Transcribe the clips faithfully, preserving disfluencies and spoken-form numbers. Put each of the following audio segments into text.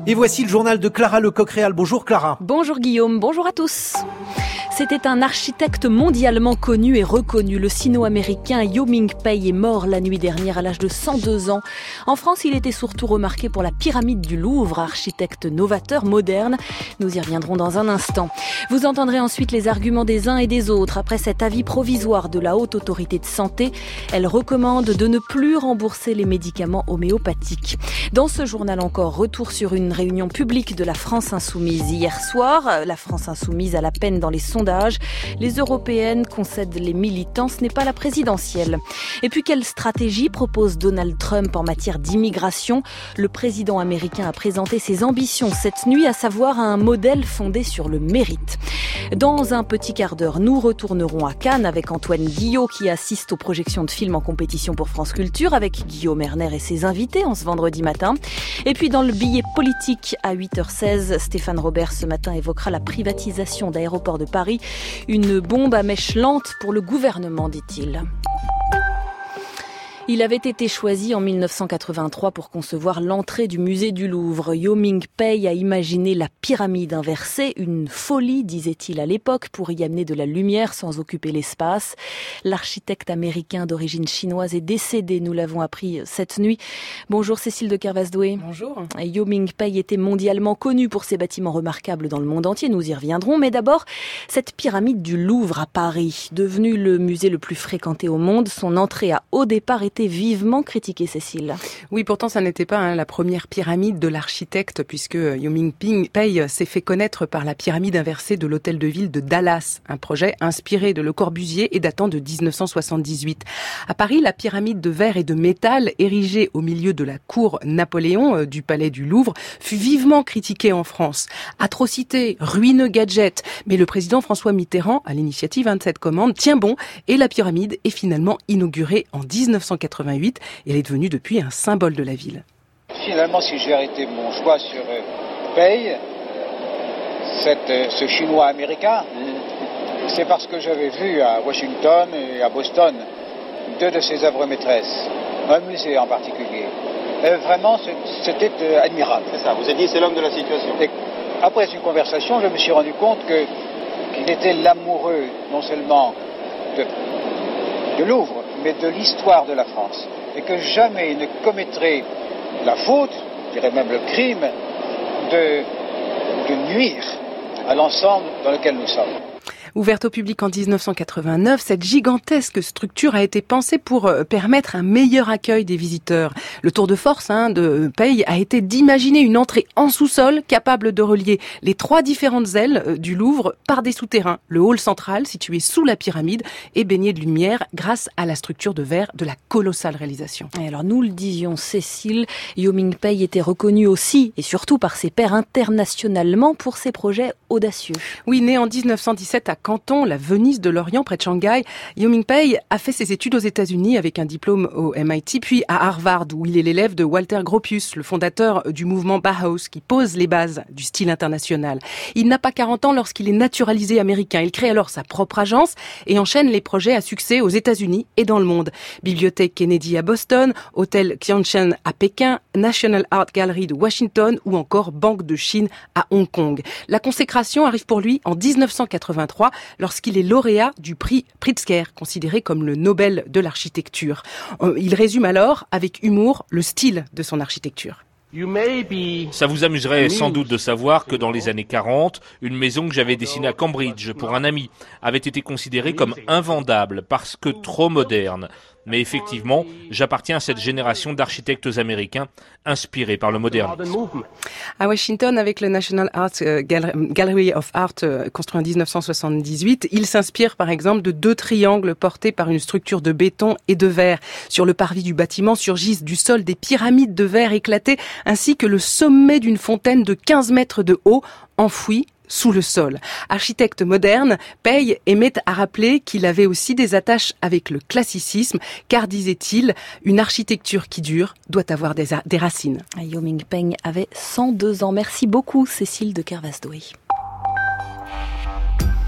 Et voici le journal de Clara Lecoq-Réal. Bonjour Clara. Bonjour Guillaume, bonjour à tous. C'était un architecte mondialement connu et reconnu. Le sino-américain Yo-Ming Pei est mort la nuit dernière à l'âge de cent deux ans. En France, il était surtout remarqué pour la pyramide du Louvre, architecte novateur, moderne. Nous y reviendrons dans un instant. Vous entendrez ensuite les arguments des uns et des autres. Après cet avis provisoire de la Haute Autorité de Santé, elle recommande de ne plus rembourser les médicaments homéopathiques. Dans ce journal encore, retour sur une réunion publique de la France Insoumise hier soir. La France Insoumise a la peine dans les sondages. Les européennes concèdent les militants, ce n'est pas la présidentielle. Et puis quelle stratégie propose Donald Trump en matière d'immigration ? Le président américain a présenté ses ambitions cette nuit, à savoir un modèle fondé sur le mérite. Dans un petit quart d'heure, nous retournerons à Cannes avec Antoine Guillot qui assiste aux projections de films en compétition pour France Culture avec Guillaume Erner et ses invités en ce vendredi matin. Et puis dans le billet politique à huit heures seize, Stéphane Robert ce matin évoquera la privatisation d'Aéroports de Paris. Une bombe à mèche lente pour le gouvernement, dit-il. Il avait été choisi en mille neuf cent quatre-vingt-trois pour concevoir l'entrée du musée du Louvre. Yo-Ming Pei a imaginé la pyramide inversée, une folie, disait-il à l'époque, pour y amener de la lumière sans occuper l'espace. L'architecte américain d'origine chinoise est décédé, nous l'avons appris cette nuit. Bonjour Cécile de Kervasdoué. Bonjour. Yo-Ming Pei était mondialement connu pour ses bâtiments remarquables dans le monde entier, nous y reviendrons. Mais d'abord, cette pyramide du Louvre à Paris, devenue le musée le plus fréquenté au monde, son entrée a au départ été été vivement critiquée, Cécile. Oui, pourtant, ça n'était pas hein, la première pyramide de l'architecte, puisque Yo-Ming Pei s'est fait connaître par la pyramide inversée de l'hôtel de ville de Dallas, un projet inspiré de Le Corbusier et datant de dix-neuf cent soixante-dix-huit. À Paris, la pyramide de verre et de métal, érigée au milieu de la cour Napoléon euh, du palais du Louvre, fut vivement critiquée en France. Atrocité, ruineux gadget, mais le président François Mitterrand, à l'initiative hein, de cette commande, tient bon et la pyramide est finalement inaugurée en dix-neuf cent quatre-vingt-huit et elle est devenue depuis un symbole de la ville. Finalement, si j'ai arrêté mon choix sur euh, Pei, cette, euh, ce chinois américain, c'est parce que j'avais vu à Washington et à Boston deux de ses œuvres maîtresses, un musée en particulier. Et vraiment, c'était euh, admirable. C'est ça, vous avez dit c'est l'homme de la situation. Et après une conversation, je me suis rendu compte que, qu'il était l'amoureux non seulement de, de Louvre, mais de l'histoire de la France. Et que jamais il ne commettrait la faute, je dirais même le crime, de, de nuire à l'ensemble dans lequel nous sommes. Ouverte au public en dix-neuf cent quatre-vingt-neuf, cette gigantesque structure a été pensée pour permettre un meilleur accueil des visiteurs. Le tour de force hein, de Pei a été d'imaginer une entrée en sous-sol capable de relier les trois différentes ailes du Louvre par des souterrains. Le hall central, situé sous la pyramide, est baigné de lumière grâce à la structure de verre de la colossale réalisation. Et alors nous le disions, Cécile, Yo-Ming Pei était reconnu aussi et surtout par ses pairs internationalement pour ses projets audacieux. Oui, né en dix-neuf cent dix-sept à Canton, la Venise de l'Orient, près de Shanghai, Yo-Ming Pei a fait ses études aux États-Unis avec un diplôme au M I T, puis à Harvard, où il est l'élève de Walter Gropius, le fondateur du mouvement Bauhaus, qui pose les bases du style international. Il n'a pas quarante ans lorsqu'il est naturalisé américain. Il crée alors sa propre agence et enchaîne les projets à succès aux États-Unis et dans le monde. Bibliothèque Kennedy à Boston, Hôtel Qianshan à Pékin, National Art Gallery de Washington ou encore Banque de Chine à Hong Kong. La consécration arrive pour lui en dix-neuf cent quatre-vingt-trois lorsqu'il est lauréat du prix Pritzker, considéré comme le Nobel de l'architecture. Il résume alors avec humour le style de son architecture. Ça vous amuserait sans doute de savoir que dans les années quarante, une maison que j'avais dessinée à Cambridge pour un ami avait été considérée comme invendable parce que trop moderne. Mais effectivement, j'appartiens à cette génération d'architectes américains inspirés par le moderne. À Washington, avec le National Art Gallery of Art construit en dix-neuf cent soixante-dix-huit, il s'inspire par exemple de deux triangles portés par une structure de béton et de verre. Sur le parvis du bâtiment surgissent du sol des pyramides de verre éclatées ainsi que le sommet d'une fontaine de quinze mètres de haut enfouie sous le sol. Architecte moderne, Pei aimait à rappeler qu'il avait aussi des attaches avec le classicisme, car, disait-il, une architecture qui dure doit avoir des, des racines. Yo-Ming Pei avait cent deux ans. Merci beaucoup, Cécile de Kervasdoué.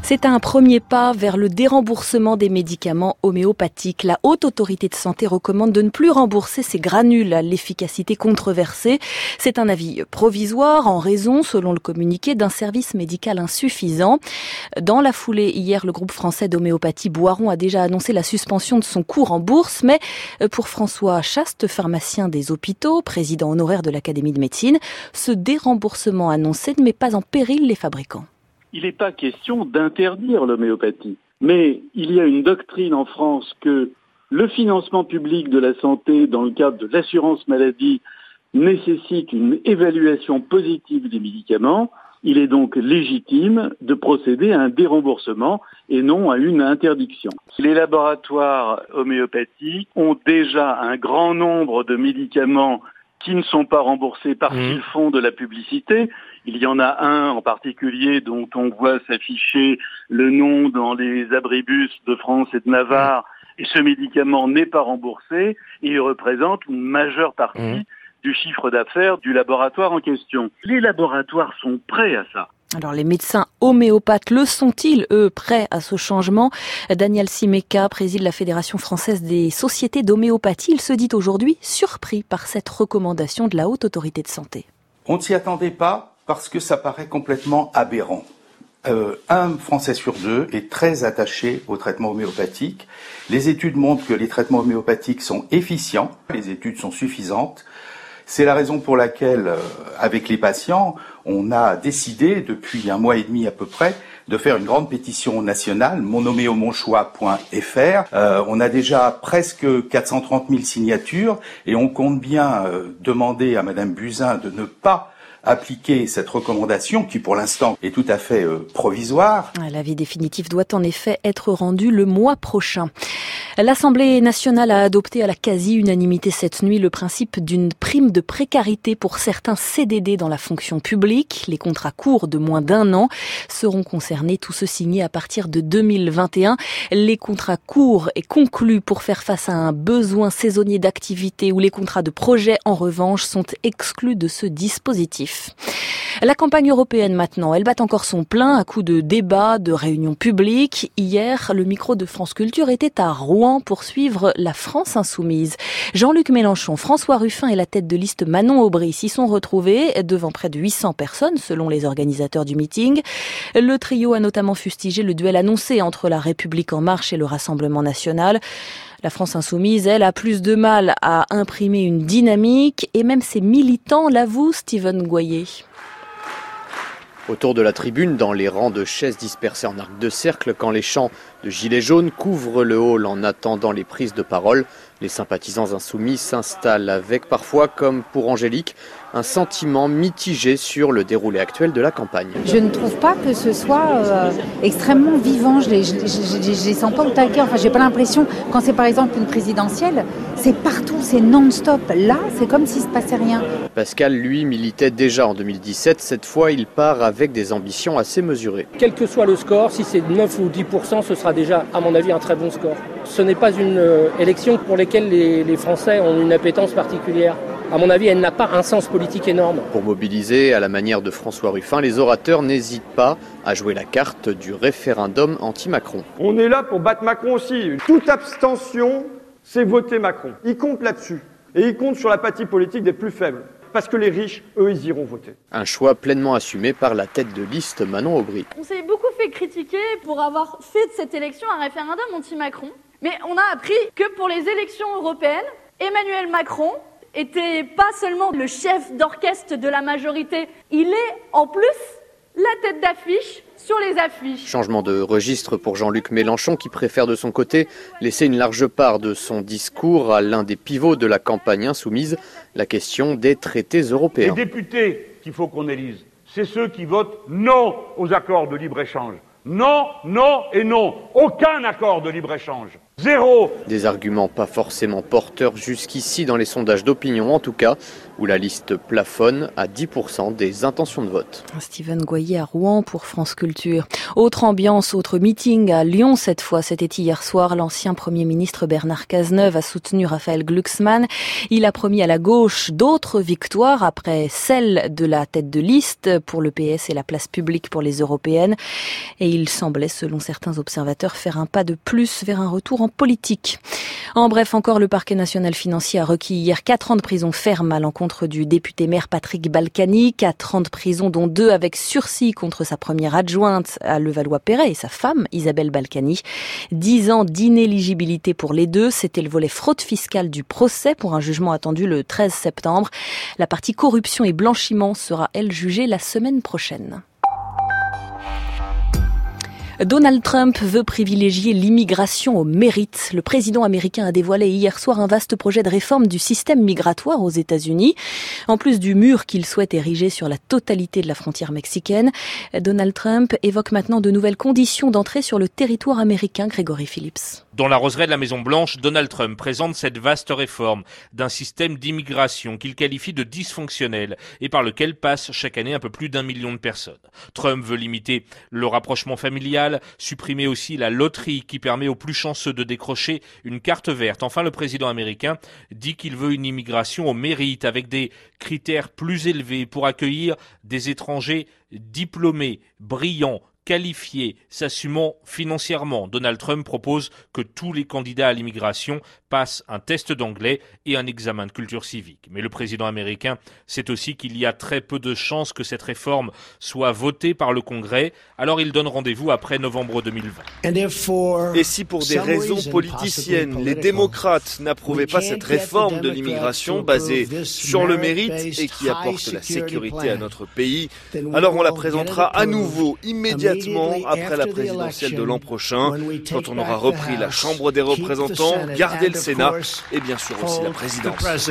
C'est un premier pas vers le déremboursement des médicaments homéopathiques. La Haute Autorité de Santé recommande de ne plus rembourser ces granules à l'efficacité controversée. C'est un avis provisoire en raison, selon le communiqué, d'un service médical insuffisant. Dans la foulée, hier, le groupe français d'homéopathie Boiron a déjà annoncé la suspension de son cours en bourse. Mais pour François Chaste, pharmacien des hôpitaux, président honoraire de l'Académie de médecine, ce déremboursement annoncé ne met pas en péril les fabricants. Il n'est pas question d'interdire l'homéopathie. Mais il y a une doctrine en France que le financement public de la santé dans le cadre de l'assurance maladie nécessite une évaluation positive des médicaments. Il est donc légitime de procéder à un déremboursement et non à une interdiction. Les laboratoires homéopathiques ont déjà un grand nombre de médicaments qui ne sont pas remboursés parce mmh. qu'ils font de la publicité. Il y en a un en particulier dont on voit s'afficher le nom dans les abribus de France et de Navarre, et ce médicament n'est pas remboursé, et il représente une majeure partie mmh. du chiffre d'affaires du laboratoire en question. Les laboratoires sont prêts à ça. Alors les médecins homéopathes le sont-ils, eux, prêts à ce changement? Daniel Simeka préside la Fédération française des sociétés d'homéopathie. Il se dit aujourd'hui surpris par cette recommandation de la Haute Autorité de Santé. On ne s'y attendait pas parce que ça paraît complètement aberrant. Euh, un Français sur deux est très attaché au traitement homéopathique. Les études montrent que les traitements homéopathiques sont efficients, les études sont suffisantes. C'est la raison pour laquelle, euh, avec les patients, on a décidé, depuis un mois et demi à peu près, de faire une grande pétition nationale, monhoméomonchoix point f r. Euh, on a déjà presque quatre cent trente mille signatures et on compte bien euh, demander à Madame Buzyn de ne pas appliquer cette recommandation qui pour l'instant est tout à fait euh, provisoire. L'avis définitif doit en effet être rendu le mois prochain. L'Assemblée nationale a adopté à la quasi-unanimité cette nuit le principe d'une prime de précarité pour certains C D D dans la fonction publique. Les contrats courts de moins d'un an seront concernés, tous ceux signés à partir de deux mille vingt et un. Les contrats courts et conclus pour faire face à un besoin saisonnier d'activité ou les contrats de projet, en revanche, sont exclus de ce dispositif. La campagne européenne maintenant, elle bat encore son plein à coups de débats, de réunions publiques. Hier, le micro de France Culture était à Rouen pour suivre la France insoumise. Jean-Luc Mélenchon, François Ruffin et la tête de liste Manon Aubry s'y sont retrouvés devant près de huit cents personnes selon les organisateurs du meeting. Le trio a notamment fustigé le duel annoncé entre la République en marche et le Rassemblement national. La France insoumise, elle, a plus de mal à imprimer une dynamique et même ses militants l'avouent, Steven Goyer. Autour de la tribune, dans les rangs de chaises dispersées en arc de cercle, quand les chants de gilets jaunes couvrent le hall en attendant les prises de parole, les sympathisants insoumis s'installent avec parfois, comme pour Angélique, un sentiment mitigé sur le déroulé actuel de la campagne. Je ne trouve pas que ce soit euh, extrêmement vivant, je les, je, je, je, je les sens pas au taquet, enfin j'ai pas l'impression, quand c'est par exemple une présidentielle, c'est partout, c'est non-stop. Là, c'est comme s'il se passait rien. Pascal, lui, militait déjà en deux mille dix-sept, cette fois il part avec des ambitions assez mesurées. Quel que soit le score, si c'est neuf ou dix pour cent, ce sera déjà, à mon avis, un très bon score. Ce n'est pas une euh, élection pour laquelle les, les Français ont une appétence particulière. À mon avis, elle n'a pas un sens politique énorme. Pour mobiliser, à la manière de François Ruffin, les orateurs n'hésitent pas à jouer la carte du référendum anti-Macron. On est là pour battre Macron aussi. Toute abstention, c'est voter Macron. Il compte là-dessus. Et il compte sur l'apathie politique des plus faibles. Parce que les riches, eux, ils iront voter. Un choix pleinement assumé par la tête de liste Manon Aubry. On s'est beaucoup fait critiquer pour avoir fait de cette élection un référendum anti-Macron. Mais on a appris que pour les élections européennes, Emmanuel Macron était pas seulement le chef d'orchestre de la majorité, il est en plus la tête d'affiche sur les affiches. Changement de registre pour Jean-Luc Mélenchon qui préfère de son côté laisser une large part de son discours à l'un des pivots de la campagne insoumise, la question des traités européens. Les députés qu'il faut qu'on élise, c'est ceux qui votent non aux accords de libre-échange. Non, non et non. Aucun accord de libre-échange. Zéro. Des arguments pas forcément porteurs jusqu'ici dans les sondages d'opinion en tout cas, où la liste plafonne à dix pour cent des intentions de vote. Steven Goyer à Rouen pour France Culture. Autre ambiance, autre meeting à Lyon cette fois. C'était hier soir. L'ancien Premier ministre Bernard Cazeneuve a soutenu Raphaël Glucksmann. Il a promis à la gauche d'autres victoires après celle de la tête de liste pour le P S et la place publique pour les européennes. Et il semblait, selon certains observateurs, faire un pas de plus vers un retour en politique. En bref, encore le parquet national financier a requis hier quatre ans de prison ferme à l'encontre du député maire Patrick Balkany. Quatre ans de prison dont deux avec sursis contre sa première adjointe à Levallois-Perret et sa femme Isabelle Balkany. Dix ans d'inéligibilité pour les deux. C'était le volet fraude fiscale du procès pour un jugement attendu le treize septembre. La partie corruption et blanchiment sera, elle, jugée la semaine prochaine. Donald Trump veut privilégier l'immigration au mérite. Le président américain a dévoilé hier soir un vaste projet de réforme du système migratoire aux États-Unis. En plus du mur qu'il souhaite ériger sur la totalité de la frontière mexicaine, Donald Trump évoque maintenant de nouvelles conditions d'entrée sur le territoire américain. Grégory Phillips. Dans la roseraie de la Maison-Blanche, Donald Trump présente cette vaste réforme d'un système d'immigration qu'il qualifie de dysfonctionnel et par lequel passe chaque année un peu plus d'un million de personnes. Trump veut limiter le rapprochement familial, supprimer aussi la loterie qui permet aux plus chanceux de décrocher une carte verte. Enfin, le président américain dit qu'il veut une immigration au mérite avec des critères plus élevés pour accueillir des étrangers diplômés, brillants, qualifiés, s'assumant financièrement. Donald Trump propose que tous les candidats à l'immigration passent un test d'anglais et un examen de culture civique. Mais le président américain sait aussi qu'il y a très peu de chances que cette réforme soit votée par le Congrès, alors il donne rendez-vous après novembre deux mille vingt. Et si pour des raisons politiciennes, les démocrates n'approuvaient pas cette réforme de l'immigration basée sur le mérite et qui apporte la sécurité à notre pays, alors on la présentera à nouveau immédiatement après la présidentielle de l'an prochain, quand on aura repris la Chambre des représentants, gardé le Sénat et bien sûr aussi la présidence.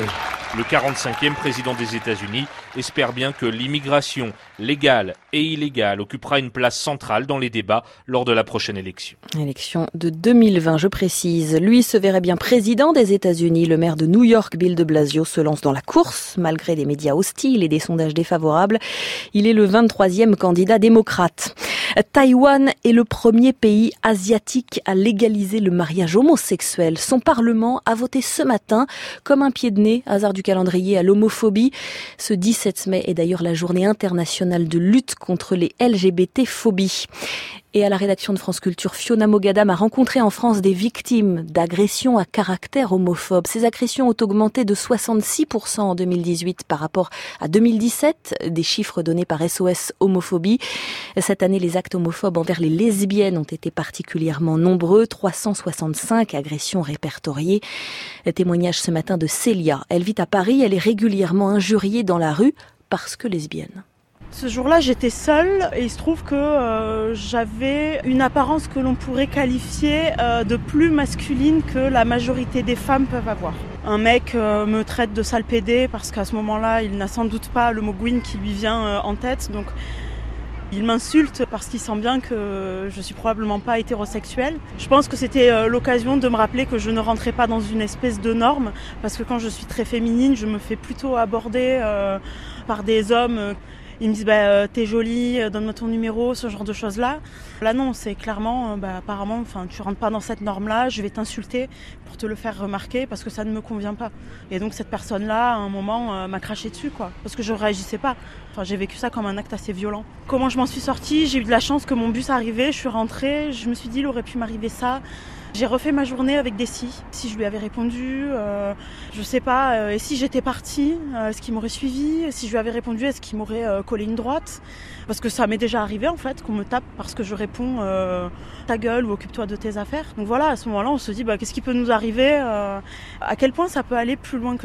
Le quarante-cinquième président des États-Unis espère bien que l'immigration légale et illégale occupera une place centrale dans les débats lors de la prochaine élection. Élection de deux mille vingt, je précise. Lui se verrait bien président des États-Unis. Le maire de New York, Bill de Blasio, se lance dans la course, malgré des médias hostiles et des sondages défavorables. Il est le vingt-troisième candidat démocrate. Taïwan est le premier pays asiatique à légaliser le mariage homosexuel. Son parlement a voté ce matin comme un pied de nez, hasard du calendrier, à l'homophobie. Ce dix-sept mai est d'ailleurs la journée internationale de lutte contre les L G B T-phobies. Et à la rédaction de France Culture, Fiona Mogadam a rencontré en France des victimes d'agressions à caractère homophobe. Ces agressions ont augmenté de soixante-six pour cent en deux mille dix-huit par rapport à deux mille dix-sept, des chiffres donnés par S O S Homophobie. Cette année, les actes homophobes envers les lesbiennes ont été particulièrement nombreux, trois cent soixante-cinq agressions répertoriées. Témoignage ce matin de Célia. Elle vit à Paris, elle est régulièrement injuriée dans la rue parce que lesbienne. Ce jour-là, j'étais seule et il se trouve que euh, j'avais une apparence que l'on pourrait qualifier euh, de plus masculine que la majorité des femmes peuvent avoir. Un mec euh, me traite de sale pédé parce qu'à ce moment-là, il n'a sans doute pas le mot gouine qui lui vient euh, en tête. Donc, il m'insulte parce qu'il sent bien que je suis probablement pas hétérosexuelle. Je pense que c'était euh, l'occasion de me rappeler que je ne rentrais pas dans une espèce de norme parce que quand je suis très féminine, je me fais plutôt aborder euh, par des hommes. Euh, Ils me disent bah, euh, t'es jolie, euh, donne-moi ton numéro, ce genre de choses-là. Là non, c'est clairement, euh, bah, apparemment, enfin, tu rentres pas dans cette norme-là, je vais t'insulter pour te le faire remarquer parce que ça ne me convient pas. Et donc cette personne-là, à un moment, euh, m'a craché dessus, quoi, parce que je réagissais pas. Enfin, j'ai vécu ça comme un acte assez violent. Comment je m'en suis sortie? J'ai eu de la chance que mon bus arrivait, je suis rentrée, je me suis dit il aurait pu m'arriver ça. J'ai refait ma journée avec des si. Si je lui avais répondu, euh, je sais pas. Euh, et si j'étais partie, euh, est-ce qu'il m'aurait suivi? Si je lui avais répondu, est-ce qu'il m'aurait euh, collé une droite? Parce que ça m'est déjà arrivé en fait, qu'on me tape parce que je réponds euh, ta gueule ou occupe-toi de tes affaires. Donc voilà, à ce moment-là, on se dit bah, qu'est-ce qui peut nous arriver euh, à quel point ça peut aller plus loin que ça.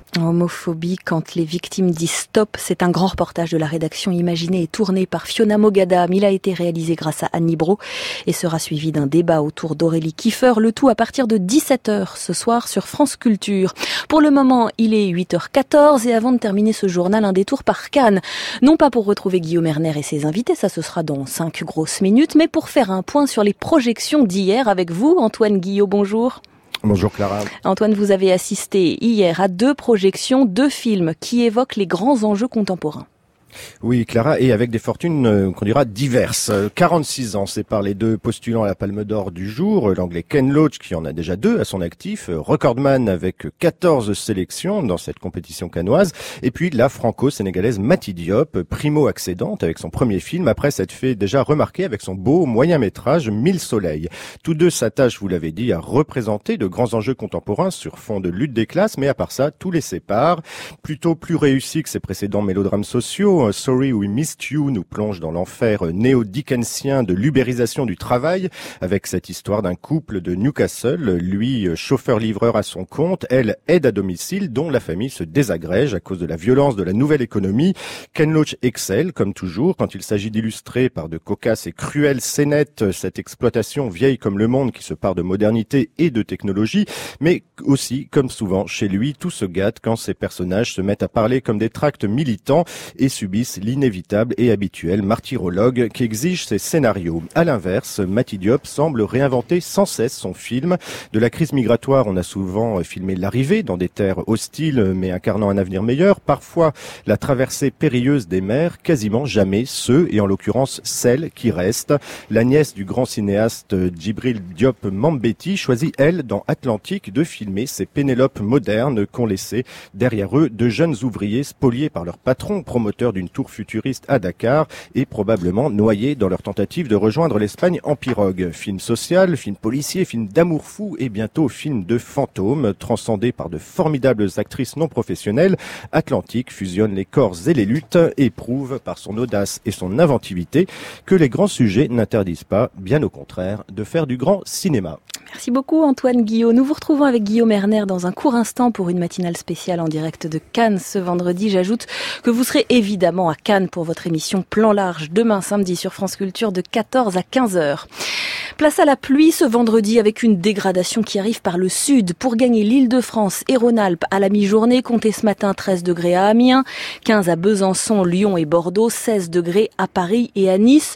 Homophobie quand les victimes disent stop, c'est un grand reportage de la rédaction imaginé et tourné par Fiona Mogadam. Il a été réalisé grâce à Annie Brault et sera suivi d'un débat autour d'Aurélie Kiefer, le tout à partir de dix-sept heures ce soir sur France Culture. Pour le moment, il est huit heures quatorze et avant de terminer ce journal, un détour par Cannes. Non pas pour retrouver Guillaume Erner et ses invités, ça ce sera dans cinq grosses minutes, mais pour faire un point sur les projections d'hier avec vous, Antoine Guillot, bonjour. Bonjour Clara. Antoine, vous avez assisté hier à deux projections, deux films qui évoquent les grands enjeux contemporains. Oui, Clara, et avec des fortunes euh, qu'on dira diverses. quarante-six ans séparent les deux postulants à la Palme d'Or du jour. L'anglais Ken Loach, qui en a déjà deux à son actif, recordman avec quatorze sélections dans cette compétition cannoise. Et puis la franco-sénégalaise Mati Diop, primo-accédante avec son premier film, après s'être fait déjà remarquer avec son beau moyen-métrage Mille soleils. Tous deux s'attachent, vous l'avez dit, à représenter de grands enjeux contemporains sur fond de lutte des classes, mais à part ça, tout les sépare. Plutôt plus réussi que ses précédents mélodrames sociaux, Sorry We Missed You nous plonge dans l'enfer néo-dickensien de l'ubérisation du travail avec cette histoire d'un couple de Newcastle, lui chauffeur-livreur à son compte, elle aide à domicile dont la famille se désagrège à cause de la violence de la nouvelle économie. Ken Loach excelle comme toujours quand il s'agit d'illustrer par de cocasses et cruelles scénettes cette exploitation vieille comme le monde qui se part de modernité et de technologie, mais aussi comme souvent chez lui tout se gâte quand ses personnages se mettent à parler comme des tracts militants et subissent l'inévitable et habituel martyrologue qui exige ses scénarios. À l'inverse, Mati Diop semble réinventer sans cesse son film. De la crise migratoire, on a souvent filmé l'arrivée dans des terres hostiles mais incarnant un avenir meilleur. Parfois, la traversée périlleuse des mers, quasiment jamais ceux, et en l'occurrence celle qui reste. La nièce du grand cinéaste Djibril Diop Mambéty choisit, elle, dans Atlantique, de filmer ces Pénélopes modernes qu'ont laissé derrière eux de jeunes ouvriers spoliés par leur patron, promoteur d'une tour futuriste à Dakar et probablement noyés dans leur tentative de rejoindre l'Espagne en pirogue. Film social, film policier, film d'amour fou et bientôt film de fantômes transcendé par de formidables actrices non professionnelles. Atlantique fusionne les corps et les luttes et prouve par son audace et son inventivité que les grands sujets n'interdisent pas, bien au contraire, de faire du grand cinéma. Merci beaucoup Antoine Guillot. Nous vous retrouvons avec Guillaume Erner dans un court instant pour une matinale spéciale en direct de Cannes ce vendredi. J'ajoute que vous serez évidemment à Cannes pour votre émission Plan Large demain samedi sur France Culture de quatorze à quinze heures. Place à la pluie ce vendredi avec une dégradation qui arrive par le sud. Pour gagner l'Île-de-France et Rhône-Alpes à la mi-journée, comptez ce matin treize degrés à Amiens, quinze à Besançon, Lyon et Bordeaux, seize degrés à Paris et à Nice.